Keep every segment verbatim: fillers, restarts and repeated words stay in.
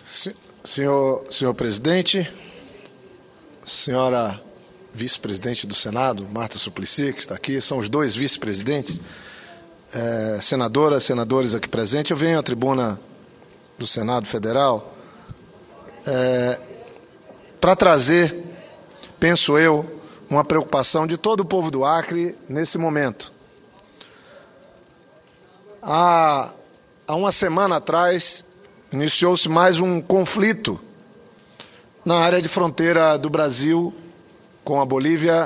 Senhor, senhor presidente, senhora vice-presidente do Senado, Marta Suplicy, que está aqui, são os dois vice-presidentes, é, senadoras, senadores aqui presentes. Eu venho à tribuna do Senado Federal é, para trazer, penso eu, uma preocupação de todo o povo do Acre nesse momento. Há, há uma semana atrás, iniciou-se mais um conflito na área de fronteira do Brasil com a Bolívia,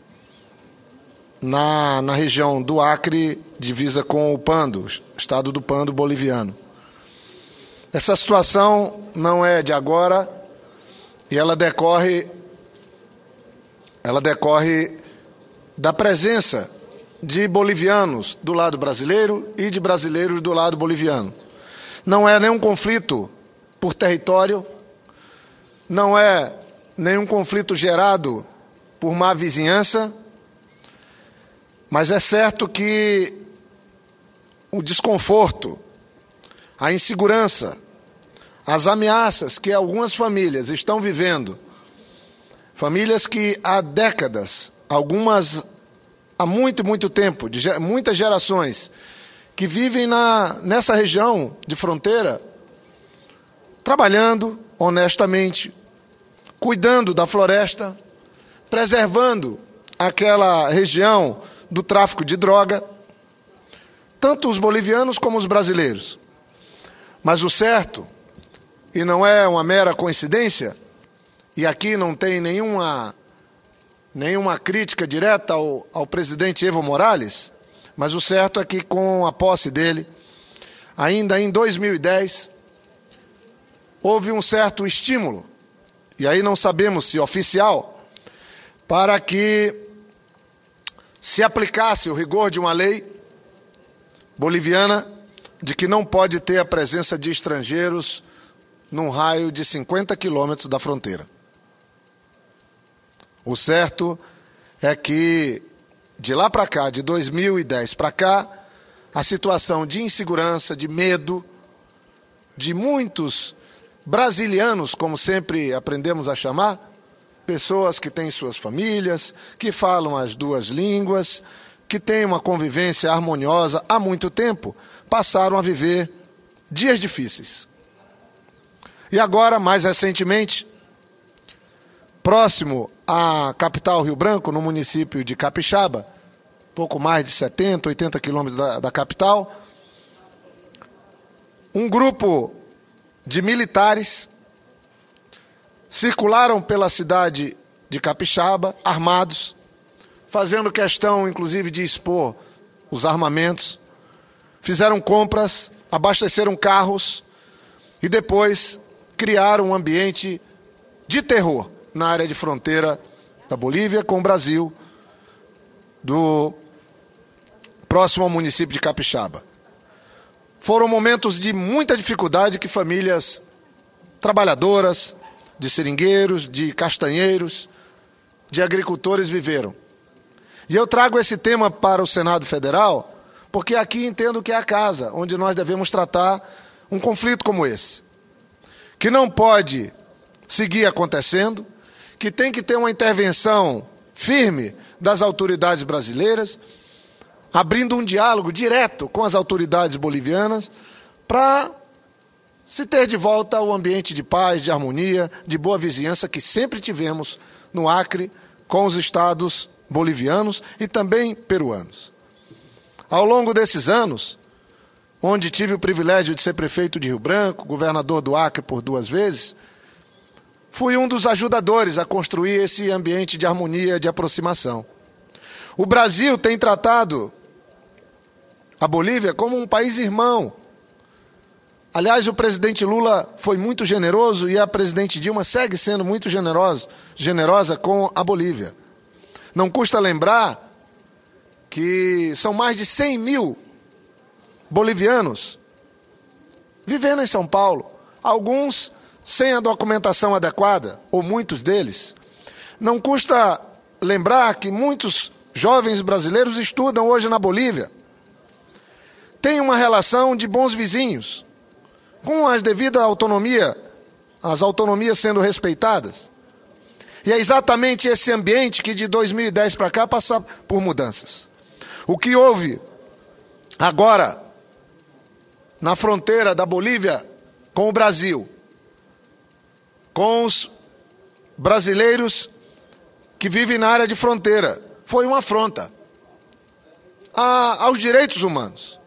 na, na região do Acre, divisa com o Pando, estado do Pando boliviano. Essa situação não é de agora e ela decorre, ela decorre da presença de bolivianos do lado brasileiro e de brasileiros do lado boliviano. Não é nenhum conflito por território, não é nenhum conflito gerado por má vizinhança, mas é certo que o desconforto, a insegurança, as ameaças que algumas famílias estão vivendo, famílias que há décadas, algumas há muito, muito tempo, de muitas gerações, que vivem na, nessa região de fronteira, trabalhando honestamente, cuidando da floresta, preservando aquela região do tráfico de droga, tanto os bolivianos como os brasileiros. Mas o certo, e não é uma mera coincidência, e aqui não tem nenhuma, nenhuma crítica direta ao, ao presidente Evo Morales, mas o certo é que com a posse dele, ainda em dois mil e dez, houve um certo estímulo, e aí não sabemos se oficial, para que se aplicasse o rigor de uma lei boliviana de que não pode ter a presença de estrangeiros num raio de cinquenta quilômetros da fronteira. O certo é que de lá para cá, de dois mil e dez para cá, a situação de insegurança, de medo, de muitos brasilianos, como sempre aprendemos a chamar, pessoas que têm suas famílias, que falam as duas línguas, que têm uma convivência harmoniosa há muito tempo, passaram a viver dias difíceis. E agora, mais recentemente, próximo à capital Rio Branco, no município de Capixaba, pouco mais de setenta, oitenta quilômetros da, da capital, um grupo de militares circularam pela cidade de Capixaba, armados, fazendo questão, inclusive, de expor os armamentos, fizeram compras, abasteceram carros e depois criaram um ambiente de terror na área de fronteira da Bolívia com o Brasil, do próximo ao município de Capixaba. Foram momentos de muita dificuldade que famílias trabalhadoras, de seringueiros, de castanheiros, de agricultores viveram. E eu trago esse tema para o Senado Federal porque aqui entendo que é a casa onde nós devemos tratar um conflito como esse, que não pode seguir acontecendo, que tem que ter uma intervenção firme das autoridades brasileiras, abrindo um diálogo direto com as autoridades bolivianas para se ter de volta o ambiente de paz, de harmonia, de boa vizinhança que sempre tivemos no Acre com os estados bolivianos e também peruanos. Ao longo desses anos, onde tive o privilégio de ser prefeito de Rio Branco, governador do Acre por duas vezes, fui um dos ajudadores a construir esse ambiente de harmonia, de aproximação. O Brasil tem tratado a Bolívia como um país irmão. Aliás, o presidente Lula foi muito generoso e a presidente Dilma segue sendo muito generoso, generosa com a Bolívia. Não custa lembrar que são mais de cem mil bolivianos vivendo em São Paulo, alguns sem a documentação adequada, ou muitos deles. Não custa lembrar que muitos jovens brasileiros estudam hoje na Bolívia, têm uma relação de bons vizinhos, com a devida autonomia as autonomias sendo respeitadas. E é exatamente esse ambiente que de dois mil e dez para cá passa por mudanças. O que houve agora na fronteira da Bolívia com o Brasil, com os brasileiros que vivem na área de fronteira, foi uma afronta a, aos direitos humanos.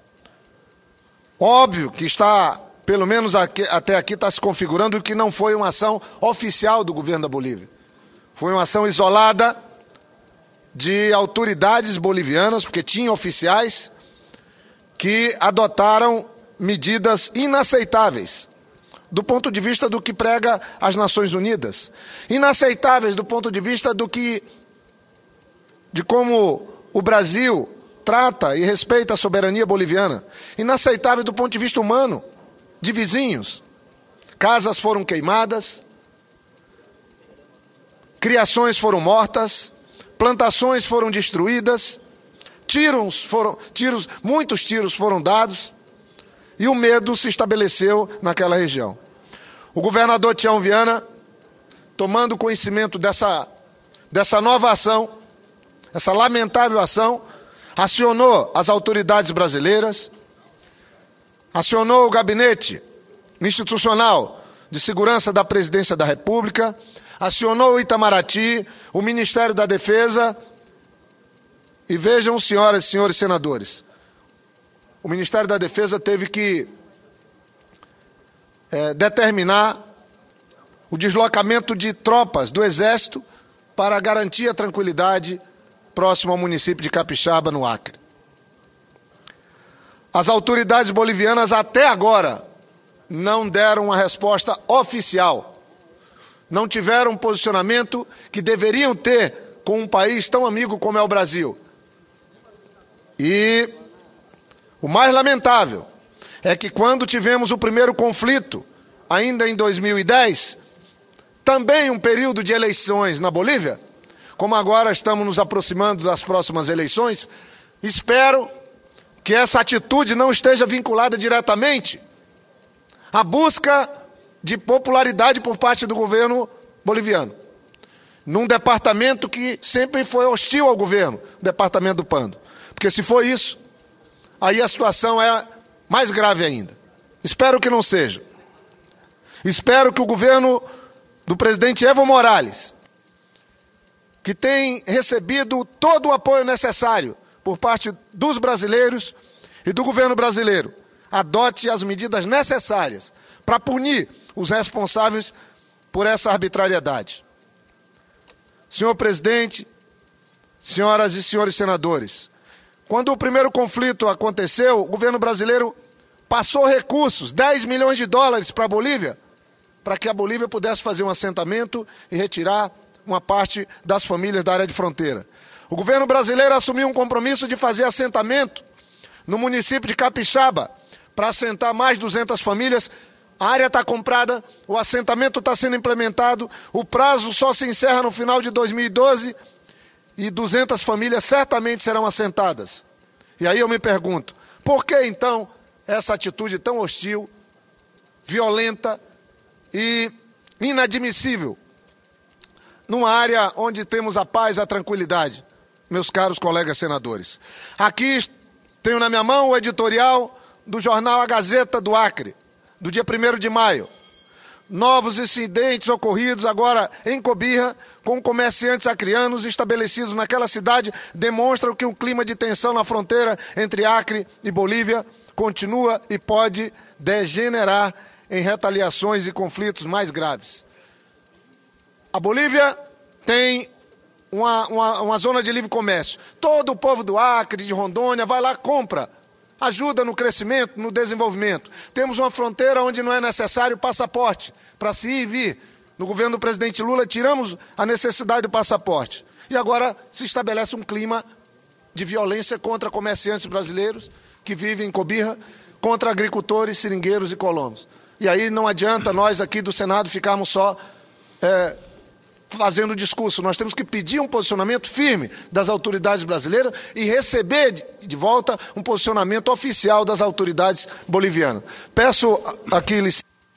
Óbvio que está, pelo menos aqui, até aqui, está se configurando que não foi uma ação oficial do governo da Bolívia. Foi uma ação isolada de autoridades bolivianas, porque tinha oficiais que adotaram medidas inaceitáveis do ponto de vista do que prega as Nações Unidas, inaceitáveis do ponto de vista do que, de como o Brasil trata e respeita a soberania boliviana, inaceitável do ponto de vista humano, de vizinhos. Casas foram queimadas, criações foram mortas, plantações foram destruídas, tiros foram, tiros, muitos tiros foram dados, e o medo se estabeleceu naquela região. O governador Tião Viana, tomando conhecimento dessa, dessa nova ação, essa lamentável ação, acionou as autoridades brasileiras, acionou o gabinete institucional de segurança da Presidência da República, acionou o Itamaraty, o Ministério da Defesa, e vejam, senhoras e senhores senadores, o Ministério da Defesa teve que é, determinar o deslocamento de tropas do Exército para garantir a tranquilidade próximo ao município de Capixaba, no Acre. As autoridades bolivianas até agora não deram uma resposta oficial, não tiveram um posicionamento que deveriam ter com um país tão amigo como é o Brasil. E o mais lamentável é que quando tivemos o primeiro conflito, ainda em dois mil e dez, também um período de eleições na Bolívia, como agora estamos nos aproximando das próximas eleições, espero que essa atitude não esteja vinculada diretamente à busca de popularidade por parte do governo boliviano, num departamento que sempre foi hostil ao governo, o departamento do Pando. Porque se for isso, aí a situação é mais grave ainda. Espero que não seja. Espero que o governo do presidente Evo Morales, que tem recebido todo o apoio necessário por parte dos brasileiros e do governo brasileiro, adote as medidas necessárias para punir os responsáveis por essa arbitrariedade. Senhor presidente, senhoras e senhores senadores, quando o primeiro conflito aconteceu, o governo brasileiro passou recursos, dez milhões de dólares para a Bolívia, para que a Bolívia pudesse fazer um assentamento e retirar uma parte das famílias da área de fronteira. O governo brasileiro assumiu um compromisso de fazer assentamento no município de Capixaba, para assentar mais duzentas famílias. A área está comprada, o assentamento está sendo implementado, o prazo só se encerra no final de dois mil e doze e duzentas famílias certamente serão assentadas. E aí eu me pergunto, por que então essa atitude tão hostil, violenta e inadmissível numa área onde temos a paz e a tranquilidade, meus caros colegas senadores? Aqui tenho na minha mão o editorial do jornal A Gazeta do Acre, do dia primeiro de maio. Novos incidentes ocorridos agora em Cobija, com comerciantes acreanos estabelecidos naquela cidade, demonstram que o clima de tensão na fronteira entre Acre e Bolívia continua e pode degenerar em retaliações e conflitos mais graves. A Bolívia tem uma, uma, uma zona de livre comércio. Todo o povo do Acre, de Rondônia, vai lá, compra, ajuda no crescimento, no desenvolvimento. Temos uma fronteira onde não é necessário passaporte para se ir e vir. No governo do presidente Lula, tiramos a necessidade do passaporte. E agora se estabelece um clima de violência contra comerciantes brasileiros que vivem em Cobija, contra agricultores, seringueiros e colonos. E aí não adianta nós aqui do Senado ficarmos só é, fazendo discurso. Nós temos que pedir um posicionamento firme das autoridades brasileiras e receber de, de volta um posicionamento oficial das autoridades bolivianas. Peço aqui licença.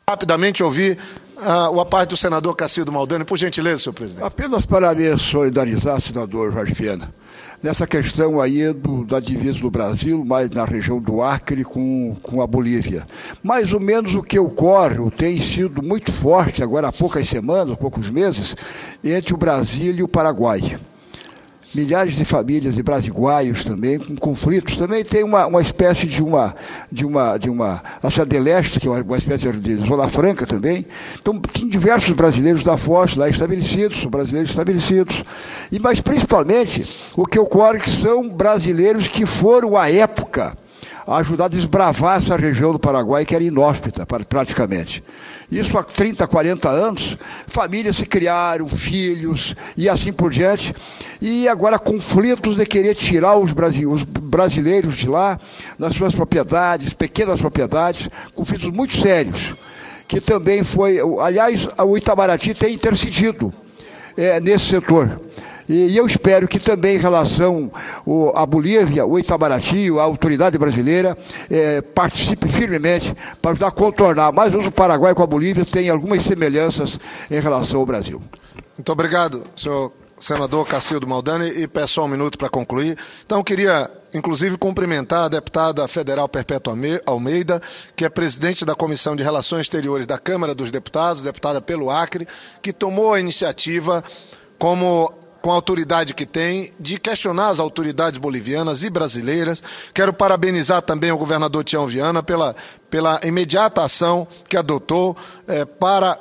Rapidamente ouvir uh, a parte do senador Cacildo Maldani. Por gentileza, senhor presidente. Apenas para me solidarizar, senador Jorge Viana, nessa questão aí do, da divisa do Brasil, mais na região do Acre com, com a Bolívia. Mais ou menos o que ocorre, tem sido muito forte agora há poucas semanas, poucos meses, entre o Brasil e o Paraguai. Milhares de famílias de brasiguaios também, com conflitos. Também tem uma, uma espécie de uma, de uma, de uma, a Cidade Leste, que é uma, uma espécie de Zona Franca também. Então, tem diversos brasileiros da Foz lá estabelecidos, brasileiros estabelecidos. E, mas, principalmente, o que ocorre que são brasileiros que foram, à época, ajudar a desbravar essa região do Paraguai, que era inóspita, praticamente. Isso há trinta, quarenta anos, famílias se criaram, filhos e assim por diante, e agora conflitos de querer tirar os, brasile- os brasileiros de lá, nas suas propriedades, pequenas propriedades, conflitos muito sérios, que também foi, aliás, o Itamaraty tem intercedido é, nesse setor. E eu espero que também em relação à Bolívia, o Itamaraty, a autoridade brasileira, eh, participe firmemente para ajudar a contornar. Mas o Paraguai com a Bolívia tem algumas semelhanças em relação ao Brasil. Muito obrigado, senhor senador Cacildo Maldani, e peço só um minuto para concluir. Então, queria, inclusive, cumprimentar a deputada federal Perpétua Almeida, que é presidente da Comissão de Relações Exteriores da Câmara dos Deputados, deputada pelo Acre, que tomou a iniciativa como... com a autoridade que tem, de questionar as autoridades bolivianas e brasileiras. Quero parabenizar também o governador Tião Viana pela, pela imediata ação que adotou é, para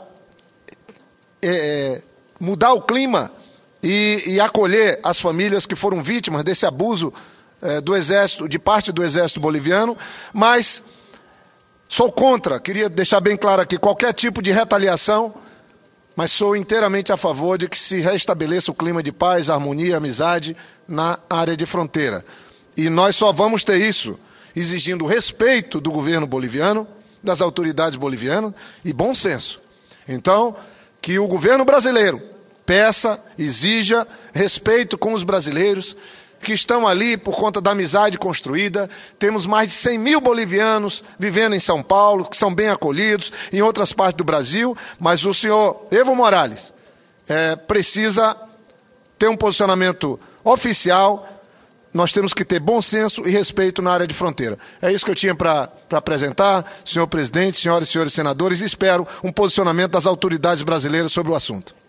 é, mudar o clima e, e acolher as famílias que foram vítimas desse abuso é, do exército, de parte do exército boliviano, mas sou contra, queria deixar bem claro aqui, qualquer tipo de retaliação, mas sou inteiramente a favor de que se restabeleça o clima de paz, harmonia e amizade na área de fronteira. E nós só vamos ter isso exigindo respeito do governo boliviano, das autoridades bolivianas e bom senso. Então, que o governo brasileiro peça, exija respeito com os brasileiros que estão ali por conta da amizade construída. Temos mais de cem mil bolivianos vivendo em São Paulo, que são bem acolhidos, em outras partes do Brasil, mas o senhor Evo Morales é, precisa ter um posicionamento oficial. Nós temos que ter bom senso e respeito na área de fronteira. É isso que eu tinha para apresentar, senhor presidente, senhoras e senhores senadores, e espero um posicionamento das autoridades brasileiras sobre o assunto.